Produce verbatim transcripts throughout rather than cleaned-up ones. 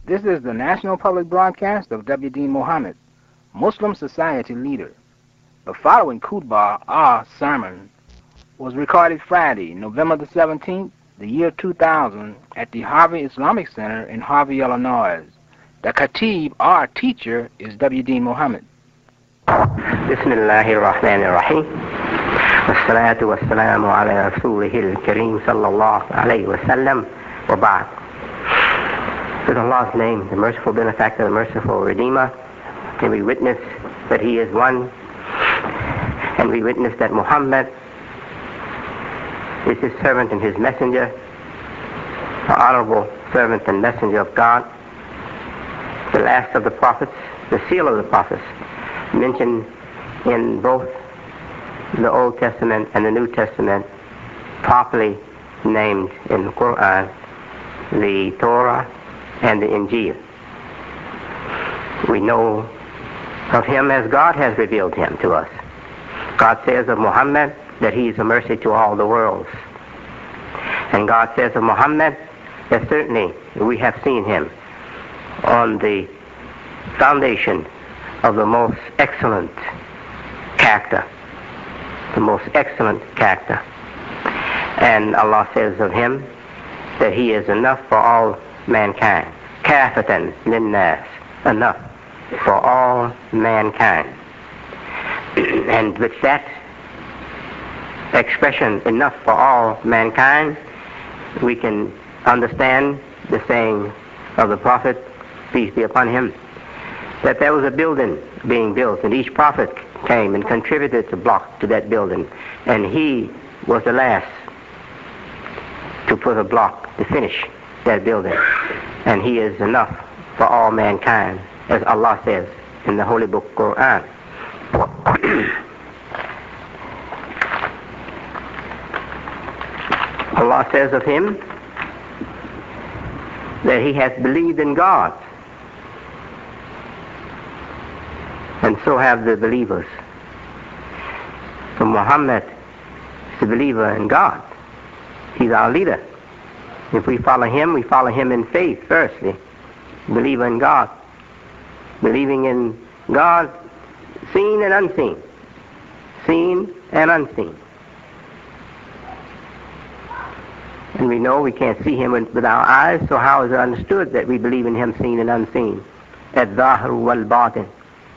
This is the National Public Broadcast of W D Muhammad, Muslim Society leader. The following Khutbah, our sermon, was recorded Friday, November the seventeenth, the year two thousand, at the Harvey Islamic Center in Harvey, Illinois. The Khatib, our teacher, is W D Muhammad. Bismillahir Rahmanir Rahim. Wassalatu wassalamu ala rasulihil kareem sallallahu alayhi wa sallam wa ba'd. In Allah's name, the merciful benefactor, the merciful redeemer, and we witness that he is one, and we witness that Muhammad is his servant and his messenger, the honorable servant and messenger of God, the last of the prophets, the seal of the prophets, mentioned in both the Old Testament and the New Testament, properly named in the Quran, the Torah and the Injil. We know of him as God has revealed him to us. God says of Muhammad that he is a mercy to all the worlds. And God says of Muhammad that certainly we have seen him on the foundation of the most excellent character, the most excellent character. And Allah says of him that he is enough for all mankind. Kafatan linnas, enough for all mankind. And with that expression, enough for all mankind, we can understand the saying of the Prophet, peace be upon him, that there was a building being built, and each prophet came and contributed a block to that building, and he was the last to put a block to finish that building. And he is enough for all mankind, as Allah says in the Holy Book Quran. Allah says of him that he has believed in God, and so have the believers. So Muhammad is a believer in God. He's our leader. If we follow him, we follow him in faith, firstly. Believer in God. Believing in God, seen and unseen. Seen and unseen. And we know we can't see him with our eyes, so how is it understood that we believe in him seen and unseen? Al-Zahir wal-Batin.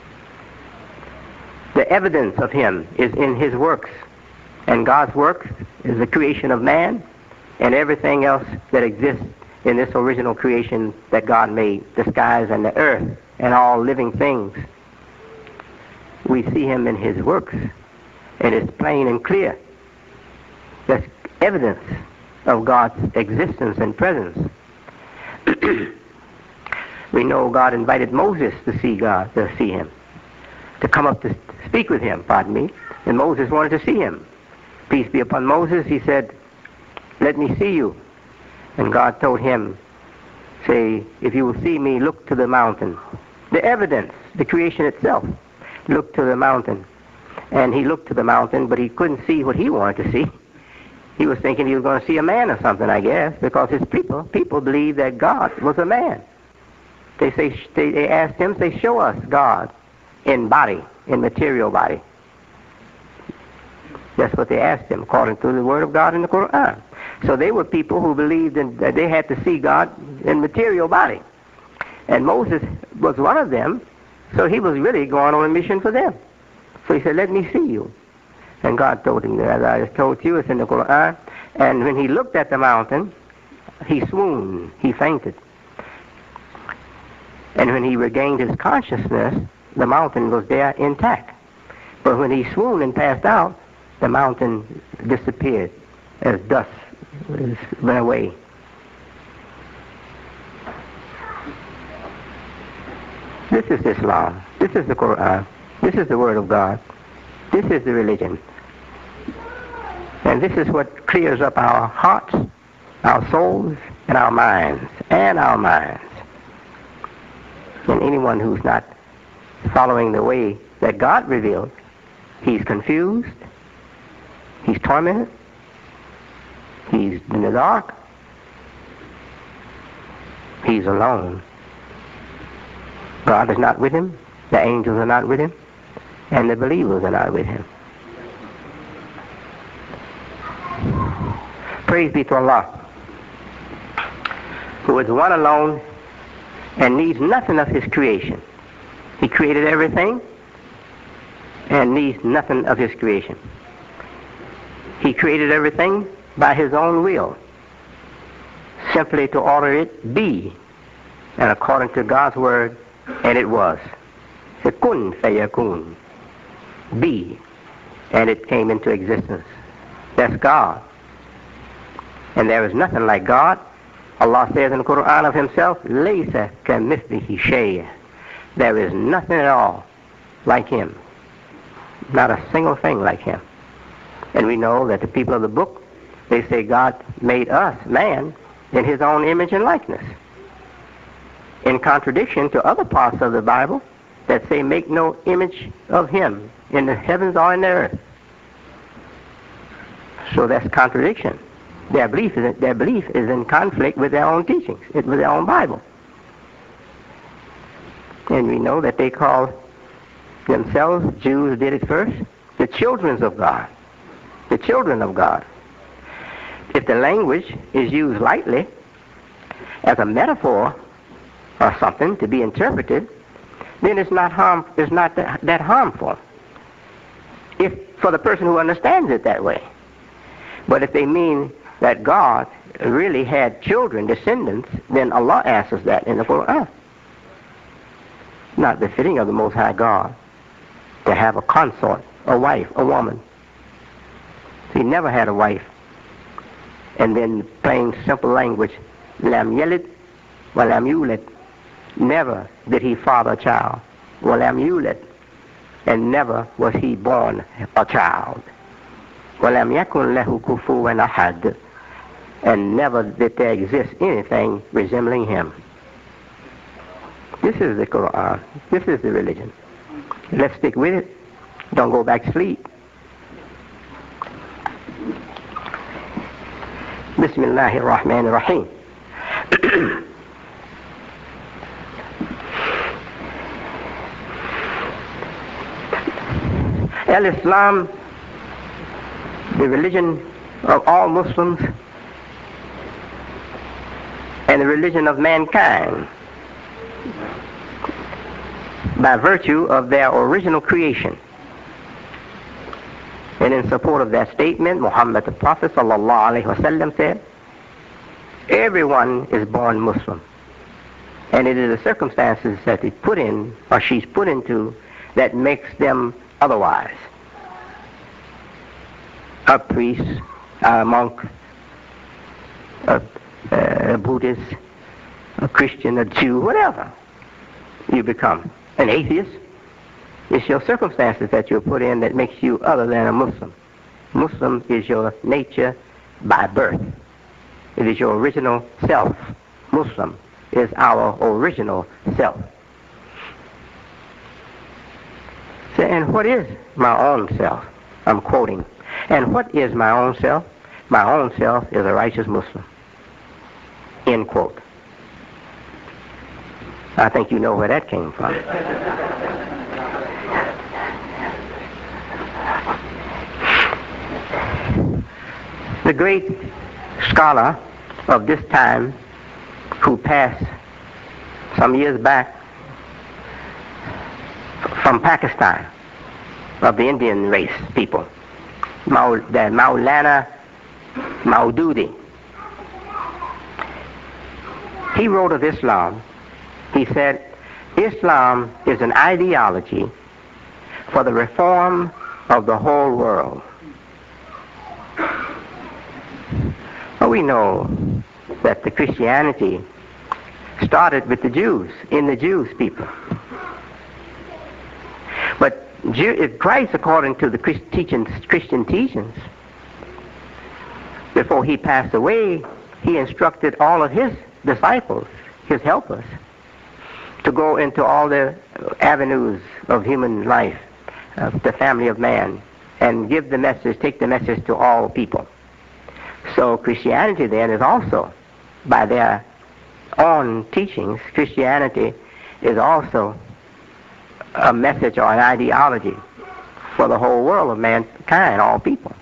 The evidence of him is in his works. And God's works is the creation of man and everything else that exists in this original creation that God made, the skies and the earth and all living things. We see him in his works, and it's plain and clear. That's evidence of God's existence and presence. We know God invited Moses to see God, to see him, to come up to speak with him, pardon me, and Moses wanted to see him. Peace be upon Moses, he said, let me see you. And God told him, say, if you will see me, look to the mountain. The evidence, the creation itself, look to the mountain. And he looked to the mountain, but he couldn't see what he wanted to see. He was thinking he was going to see a man or something, I guess, because his people, people believed that God was a man. They say, they, they asked him, they show us God in body, in material body. That's what they asked him, according to the word of God in the Quran. So they were people who believed in, that they had to see God in material body. And Moses was one of them, so he was really going on a mission for them. So he said, let me see you. And God told him, as I just told you, it's in the Quran. And when he looked at the mountain, he swooned, he fainted. And when he regained his consciousness, the mountain was there intact. But when he swooned and passed out, the mountain disappeared as dust went away. This is Islam. This is the Quran. This is the Word of God. This is the religion. And this is what clears up our hearts, our souls, and our minds, and our minds. And anyone who's not following the way that God revealed, he's confused, he's tormented, he's in the dark, he's alone. God is not with him, the angels are not with him, and the believers are not with him. Praise be to Allah, who is one alone and needs nothing of his creation. He created everything and needs nothing of his creation. He created everything by his own will, simply to order it be, and according to God's word, and it was. Kun fayakun, be, and it came into existence. That's God. And there is nothing like God. Allah says in the Quran of himself, Laysa kamithlihi shay'. There is nothing at all like him. Not a single thing like him. And we know that the people of the book, they say God made us, man, in his own image and likeness. In contradiction to other parts of the Bible that say make no image of him in the heavens or in the earth. So that's contradiction. Their belief is, their belief is in conflict with their own teachings, with their own Bible. And we know that they call themselves, Jews did it first, the children of God. The children of God. If the language is used lightly as a metaphor or something to be interpreted, then it's not harm, it's not that, that harmful. If for the person who understands it that way. But if they mean that God really had children, descendants, then Allah answers that in the Quran. Not befitting of the Most High God to have a consort, a wife, a woman. He never had a wife. And then plain simple language, lam yalid wa lam yulad. Never did he father a child, wa lam yulad, and never was he born a child. Wa lam yakun lahu kufuwan ahad, and never did there exist anything resembling him. This is the Quran. This is the religion. Let's stick with it. Don't go back to sleep. Bismillahir Rahmanir Rahim. Al-Islam, the religion of all Muslims and the religion of mankind, by virtue of their original creation. And in support of that statement, Muhammad the Prophet sallallahu alaihi wasallam said, everyone is born Muslim. And it is the circumstances that they put in, or she's put into, that makes them otherwise. A priest, a monk, a, a Buddhist, a Christian, a Jew, whatever you become. An atheist. It's your circumstances that you're put in that makes you other than a Muslim. Muslim is your nature by birth. It is your original self. Muslim is our original self. So, and what is my own self? I'm quoting. And what is my own self? My own self is a righteous Muslim. End quote. I think you know where that came from. The great scholar of this time who passed some years back from Pakistan, of the Indian race people, Maul- the Maulana Maududi, he wrote of Islam. He said, Islam is an ideology for the reform of the whole world. Well, we know that the Christianity started with the Jews, in the Jews people. But Jew, Christ, according to the Christ teachings, Christian teachings, before he passed away, he instructed all of his disciples, his helpers, to go into all the avenues of human life, of the family of man, and give the message, take the message to all people. So Christianity then is also, by their own teachings, Christianity is also a message or an ideology for the whole world of mankind, all people.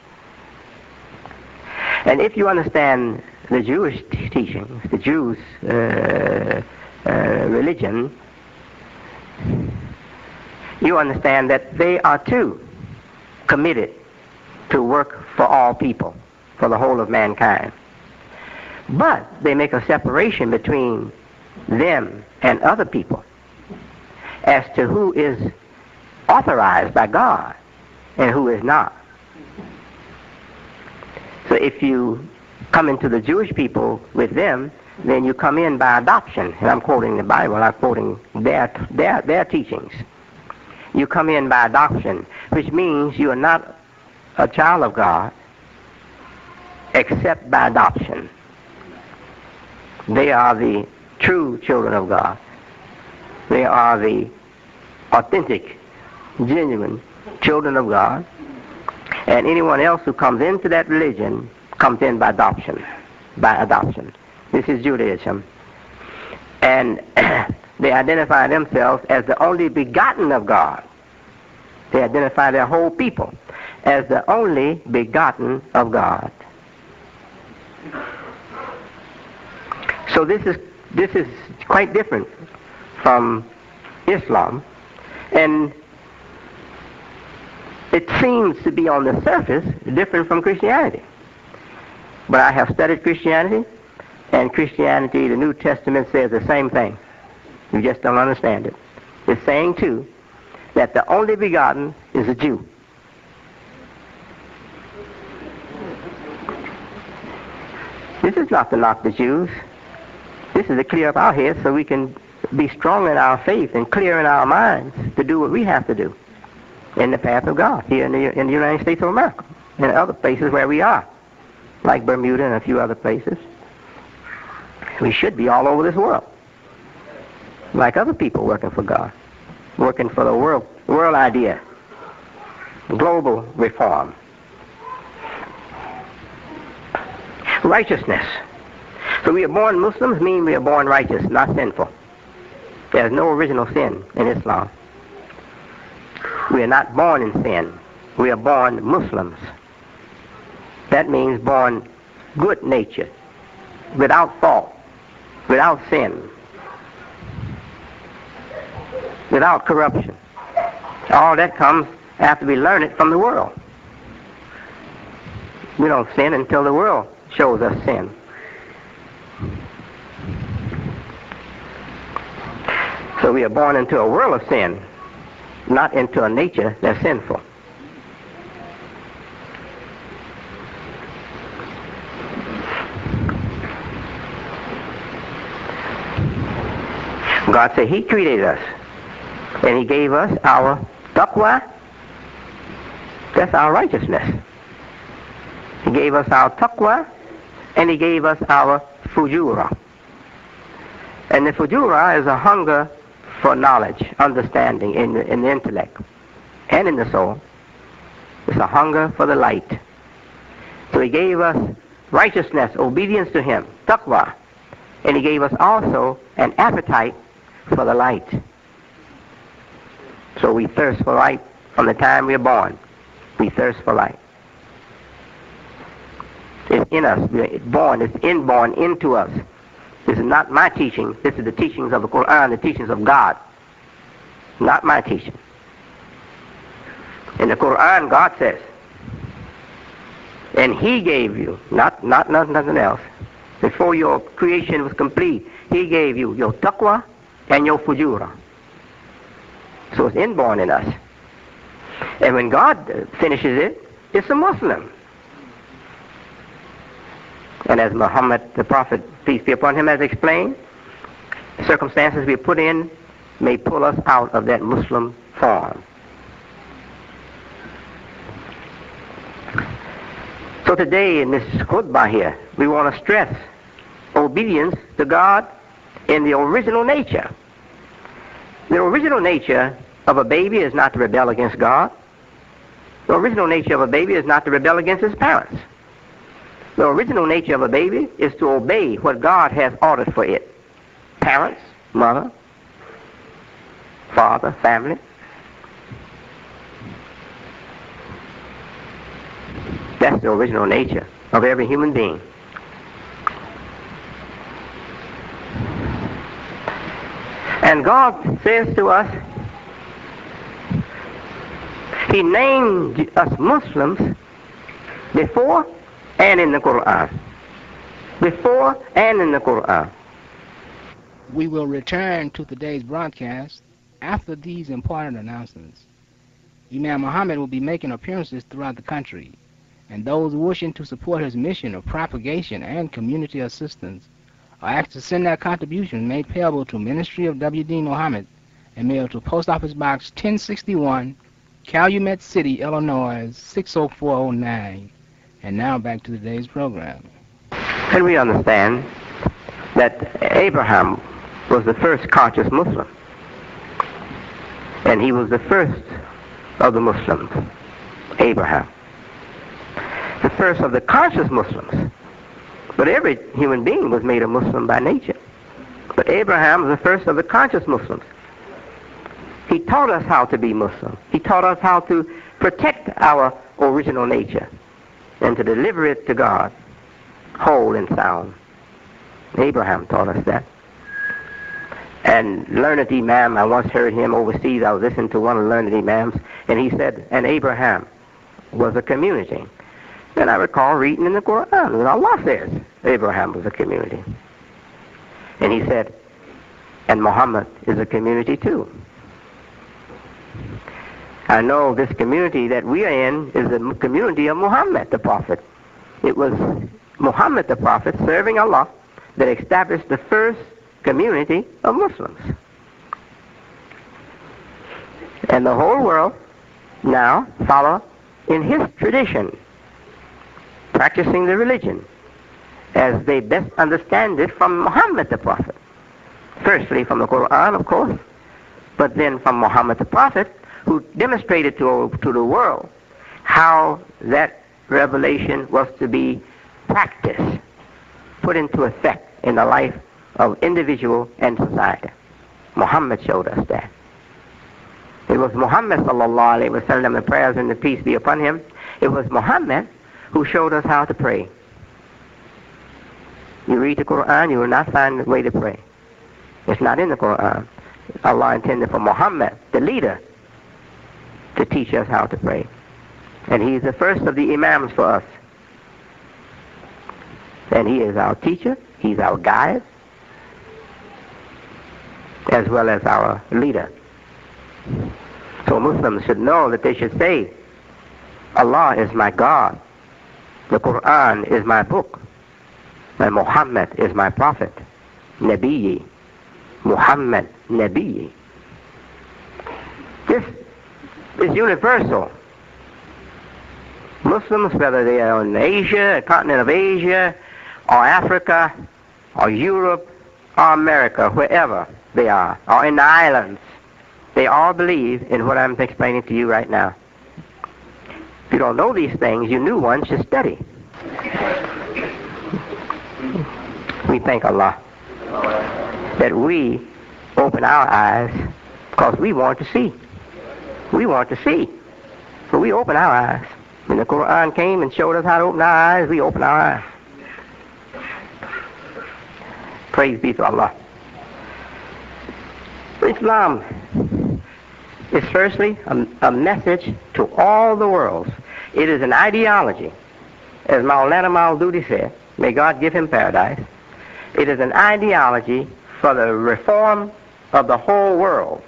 And if you understand the Jewish t- teachings, the Jews' uh, uh, religion, you understand that they are too committed to work for all people, for the whole of mankind. But they make a separation between them and other people as to who is authorized by God and who is not. So if you come into the Jewish people with them, then you come in by adoption. And I'm quoting the Bible, I'm quoting their, their, their teachings. You come in by adoption, which means you are not a child of God except by adoption. They are the true children of God. They are the authentic, genuine children of God. And anyone else who comes into that religion comes in by adoption. By adoption. This is Judaism. And they identify themselves as the only begotten of God. They identify their whole people as the only begotten of God. So this is this is quite different from Islam, and it seems to be on the surface different from Christianity. But I have studied Christianity, and Christianity, the New Testament says the same thing. You just don't understand it. It's saying too that the only begotten is a Jew. This is not to knock the Jews. This is to clear up our heads so we can be strong in our faith and clear in our minds to do what we have to do in the path of God here in the, in the United States of America and other places where we are, like Bermuda and a few other places. We should be all over this world, like other people working for God, working for the world, world idea, global reform. Righteousness. So we are born Muslims mean we are born righteous, not sinful. There's no original sin in Islam. We are not born in sin. We are born Muslims. That means born good nature, without fault, without sin, without corruption. All that comes after we learn it from the world. We don't sin until the world shows us sin. So we are born into a world of sin, not into a nature that's sinful. God said He created us, and He gave us our taqwa. That's our righteousness. He gave us our taqwa, and He gave us our fujura. And the fujura is a hunger for knowledge, understanding in the, in the intellect and in the soul. It's a hunger for the light. So He gave us righteousness, obedience to Him, taqwa. And He gave us also an appetite for the light. So we thirst for light from the time we are born. We thirst for light. It's in us. We're born. It's inborn into us. This is not my teaching. This is the teachings of the Quran, the teachings of God. Not my teaching. In the Quran, God says, and He gave you, not, not, not nothing else. Before your creation was complete, He gave you your taqwa and your fujura. So it's inborn in us. And when God finishes it, it's a Muslim. And as Muhammad, the Prophet, peace be upon him, has explained, circumstances we put in may pull us out of that Muslim form. So today in this khutbah here, we want to stress obedience to God in the original nature. The original nature of a baby is not to rebel against God. The original nature of a baby is not to rebel against his parents. The original nature of a baby is to obey what God has ordered for it. Parents, mother, father, family. That's the original nature of every human being. And God says to us, He named us Muslims before and in the Quran. Before and in the Quran. We will return to today's broadcast after these important announcements. Imam Muhammad will be making appearances throughout the country, and those wishing to support his mission of propagation and community assistance are asked to send their contribution made payable to Ministry of W D Muhammad and mailed to Post Office Box ten sixty-one, Calumet City, Illinois six oh four oh nine. And now back to today's program. And we understand that Abraham was the first conscious Muslim, and he was the first of the Muslims, Abraham. The first of the conscious Muslims. But every human being was made a Muslim by nature. But Abraham was the first of the conscious Muslims. He taught us how to be Muslim. He taught us how to protect our original nature and to deliver it to God, whole and sound. Abraham taught us that. And learned Imam, I once heard him overseas. I was listening to one of the learned Imams, and he said, and Abraham was a community. And I recall reading in the Quran that Allah says Abraham was a community. And he said, and Muhammad is a community too. I know this community that we are in is the community of Muhammad the Prophet. It was Muhammad the Prophet serving Allah that established the first community of Muslims. And the whole world now follow in his tradition, practicing the religion as they best understand it from Muhammad the Prophet. Firstly from the Quran, of course, but then from Muhammad the Prophet, who demonstrated to, to the world how that revelation was to be practiced, put into effect in the life of individual and society. Muhammad showed us that. It was Muhammad sallallahu alaihi wasallam, the prayers and the peace be upon him. It was Muhammad who showed us how to pray. You read the Quran, you will not find the way to pray. It's not in the Quran. Allah intended for Muhammad, the leader, to teach us how to pray. And he is the first of the Imams for us. And he is our teacher, he's our guide, as well as our leader. So Muslims should know that they should say, Allah is my God, the Quran is my book, and Muhammad is my prophet. Nabiyyi, Muhammad Nabiyyi. This is universal. Muslims, whether they are in Asia, the continent of Asia, or Africa, or Europe, or America, wherever they are, or in the islands, they all believe in what I'm explaining to you right now. If you don't know these things, you new ones should study. We thank Allah that we open our eyes because we want to see. We want to see. So we open our eyes. When the Quran came and showed us how to open our eyes, we open our eyes. Praise be to Allah. Islam is firstly a, a message to all the worlds. It is an ideology. As Maulana Maududi said, may God give him paradise, it is an ideology for the reform of the whole world.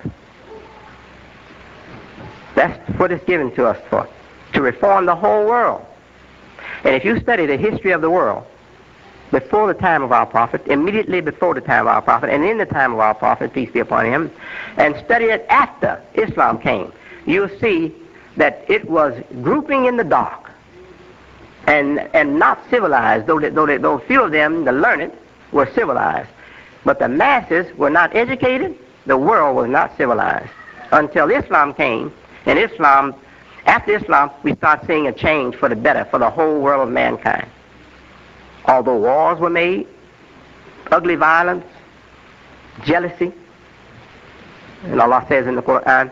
That's what it's given to us for, to reform the whole world. And if you study the history of the world, before the time of our prophet, immediately before the time of our prophet, and in the time of our prophet, peace be upon him, and study it after Islam came, you'll see that it was grouping in the dark and and not civilized, though, though, though few of them, the learned, were civilized. But the masses were not educated, the world was not civilized. Until Islam came, and Islam, after Islam, we start seeing a change for the better for the whole world of mankind. Although wars were made, ugly violence, jealousy, And Allah says in the Quran,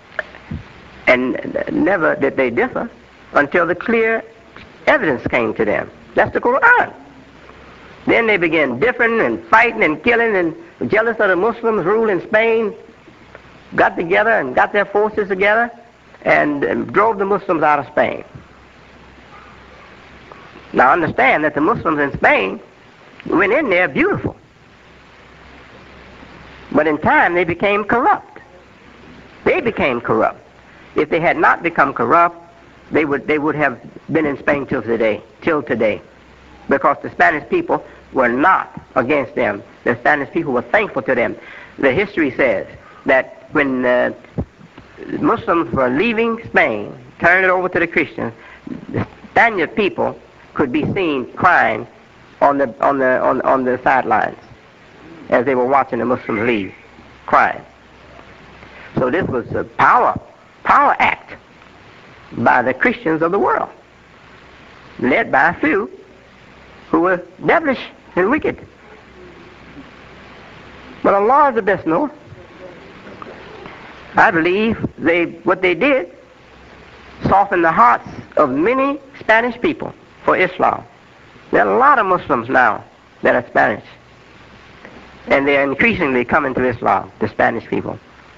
and never did they differ until the clear evidence came to them. That's the Quran. Then they began differing and fighting and killing and jealous of the Muslims rule in Spain, got together and got their forces together and, and drove the Muslims out of Spain. Now understand that the Muslims in Spain went in there beautiful. But in time they became corrupt. They became corrupt. If they had not become corrupt, they would they would have been in Spain till today, till today. Because the Spanish people were not against them. The Spanish people were thankful to them. The history says that when uh, Muslims were leaving Spain, turning it over to the Christians, the Spaniard people could be seen crying on the on the on, on the sidelines as they were watching the Muslims leave, crying. So this was a power power act by the Christians of the world, led by a few who were devilish and wicked. But Allah is the best knower. I believe they what they did softened the hearts of many Spanish people for Islam. There are a lot of Muslims now that are Spanish, and they are increasingly coming to Islam, the Spanish people.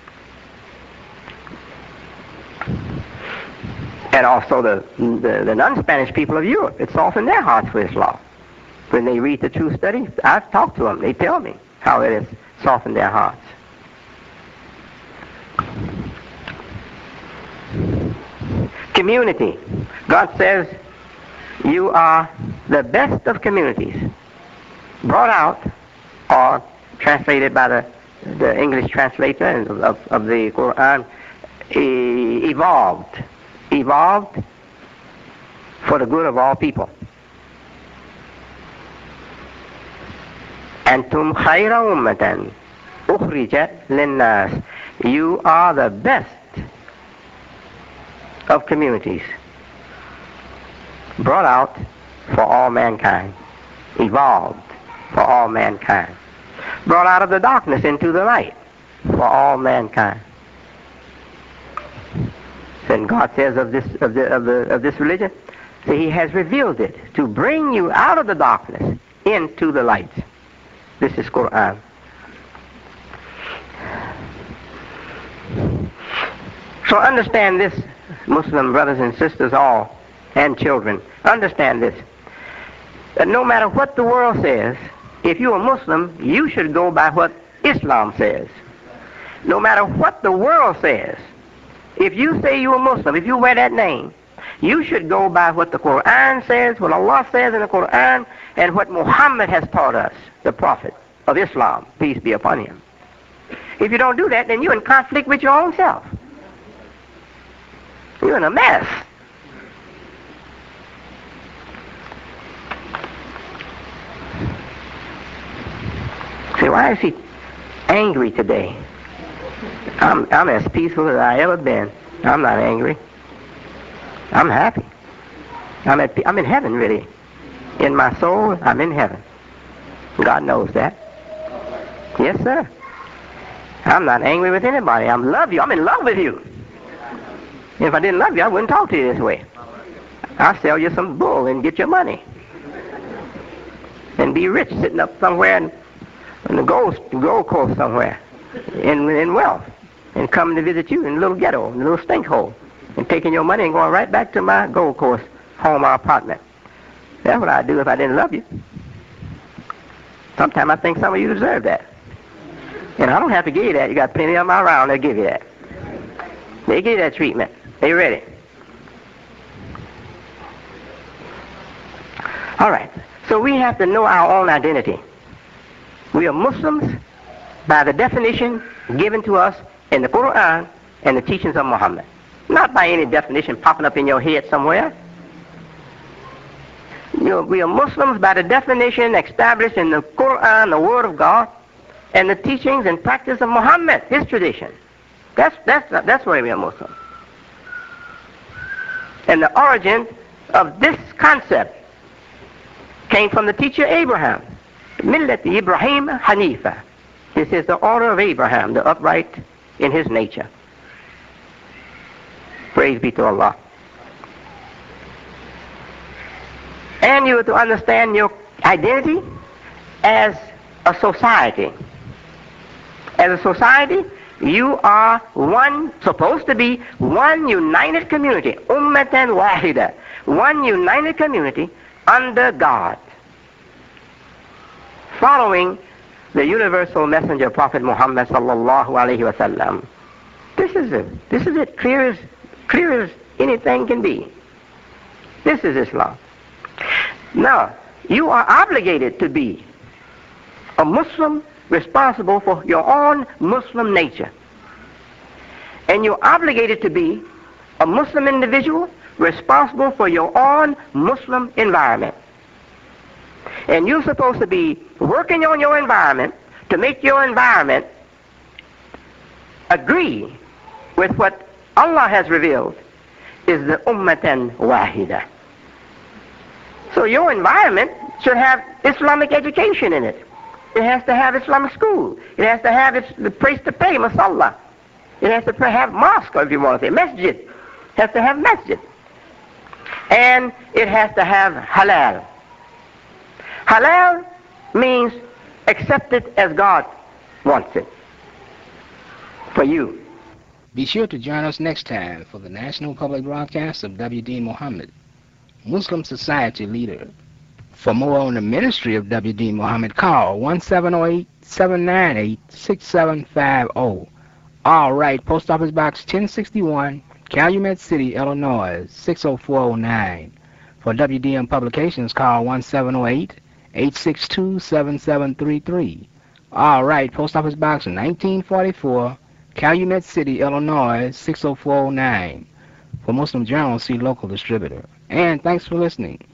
And also the, the, the non-Spanish people of Europe, it softened their hearts for Islam. When they read the true study, I've talked to them, they tell me how it has softened their hearts. Community. God says, you are the best of communities. Brought out, or translated by the, the English translator of, of the Quran, e- evolved. Evolved for the good of all people. Antum khayra ummatan ukhrijat linnas. You are the best of communities, brought out for all mankind, evolved for all mankind, brought out of the darkness into the light for all mankind. And God says of this of the of the of this religion, that He has revealed it to bring you out of the darkness into the light. This is Quran. So understand this, Muslim brothers and sisters all, and children. Understand this, that no matter what the world says, if you're a Muslim, you should go by what Islam says. No matter what the world says, if you say you're a Muslim, if you wear that name, you should go by what the Quran says, what Allah says in the Quran, and what Muhammad has taught us, the Prophet of Islam, peace be upon him. If you don't do that, then you're in conflict with your own self. You're in a mess. See, why is he angry today? I'm, I'm as peaceful as I ever been. I'm not angry. I'm happy. I'm, at, I'm in heaven, really. In my soul, I'm in heaven. God knows that. Yes, sir. I'm not angry with anybody. I love you. I'm in love with you. If I didn't love you, I wouldn't talk to you this way. I'll sell you some bull and get your money. And be rich, sitting up somewhere in, in the gold, gold coast somewhere, in, in wealth. And coming to visit you in a little ghetto, in a little stink hole, and taking your money and going right back to my Gold Coast home or apartment. That's what I'd do if I didn't love you. Sometimes I think some of you deserve that. And I don't have to give you that. You got plenty of them around that give you that. They give you that treatment. They ready. All right. So we have to know our own identity. We are Muslims by the definition given to us in the Quran and the teachings of Muhammad. Not by any definition popping up in your head somewhere. You know, we are Muslims by the definition established in the Quran, the Word of God, and the teachings and practice of Muhammad, his tradition. That's, that's, that's why we are Muslims. And the origin of this concept came from the teacher Abraham. Millat Ibrahim Hanifa. This is the order of Abraham, the upright in his nature. Praise be to Allah. And you are to understand your identity as a society. As a society, you are one, supposed to be one united community, ummatan wahida, one united community under God, following the universal messenger, Prophet Muhammad sallallahu alaihi wasallam. This is it. This is it. Clear as, clear as anything can be. This is Islam. Now, you are obligated to be a Muslim responsible for your own Muslim nature. And you're obligated to be a Muslim individual responsible for your own Muslim environment. And you're supposed to be working on your environment to make your environment agree with what Allah has revealed is the ummatan wahida. So your environment should have Islamic education in it. It has to have Islamic school. It has to have its the place to pray, masalla. It has to have mosque, if you want to say, masjid. It has to have masjid. And it has to have halal. Halal means accepted as God wants it for you. Be sure to join us next time for the National Public Broadcast of W D Muhammad, Muslim Society leader. For more on the ministry of W D Muhammad, call one seven zero eight, seven nine eight, six seven five zero. All right, Post Office Box ten sixty-one, Calumet City, Illinois, six zero four zero nine. For W D M Publications, call one seven zero eight, eight six two, seven seven three three. All right, Post Office Box nineteen forty-four, Calumet City, Illinois, six zero four zero nine. For Muslim Journal, see local distributor. And thanks for listening.